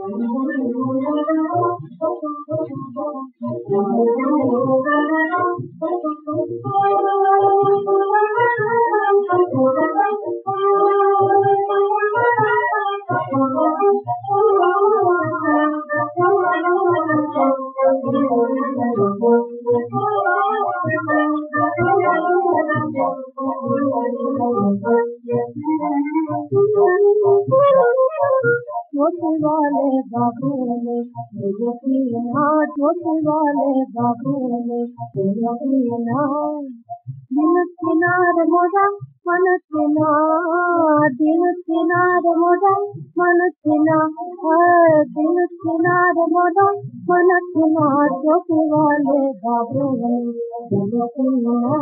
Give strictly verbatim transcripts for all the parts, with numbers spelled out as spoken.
छोटे वाले बाबू ने मुझे पीना, छोटे वाले बाबू ने मुझे पीना। दिन किनार मोरा मन किना, दिन किनार मोरा मन किना, दिन किनार मोरा मन किना। छोटे वाले बाबू ने मुझे पीना।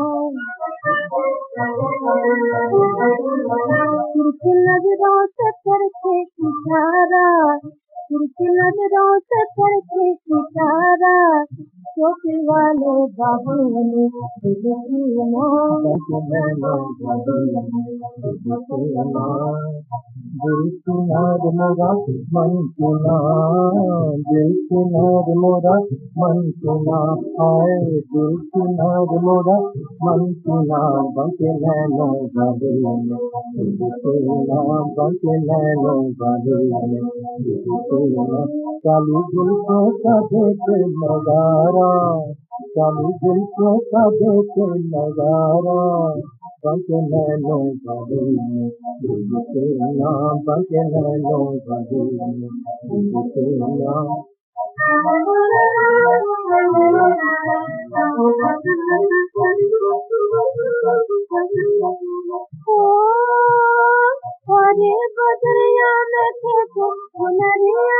तुरकी नजरों से करके इशारा, तुरकी नजरों से करके इशारा। छोटे वाले बाबू ने मुझे पीना। दिल किनार मोरा मन किना, दिल किनार मोरा मन किना, आए दिल किनार मोरा मन किना। बंके नैनो गाले में तेरा, बंके नैनो गाले में तेरा। चाली दिल को का देखे नजारा, चाली दिल को का देखे नजारा। बंके नैनो गाले में तेरा, बंके नैनो गाले में तेरा। हरे बदरिया में खेते सुनरिया,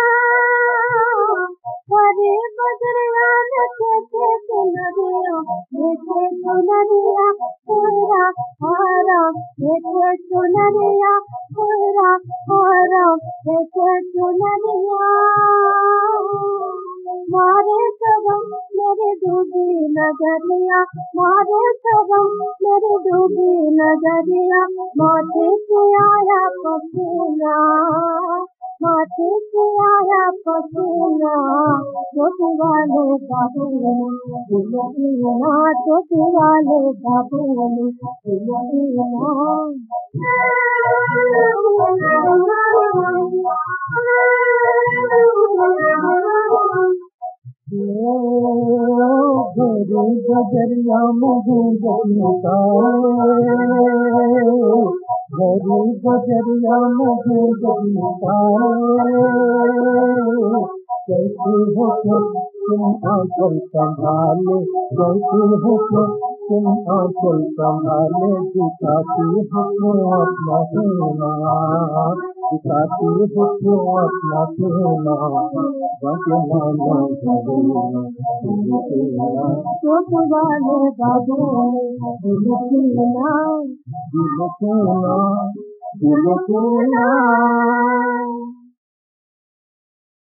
हरे बदरिया में खेते सुनरिया, खेते सुनरिया कोयरा हरा, खेते सुनरिया कोयरा हरा, खेते सुनरिया। मारे सगम मेरे डूबी नजरिया, मारे सगम मेरे डूबी नजरिया। माथे से आया पसीना, माथे से आया पसीना। छोटे वाले बाबू ने मुझे पीना, छोटे वाले बाबू ने मुझे पीना। गरी बजरिया मुझे जगमगा, गरी बजरिया मुझे जगमगा। कैसे हो तुम आंचल संभाले, कैसे हो तुम आंचल संभाले। दिखाती हो क्यों अपना सोना, दिखाती हो क्यों अपना सोना। बंके नैनो गाले में तेरा। छोटे वाले बाबू ने मुझे पीना, दिल केना, दिल केना।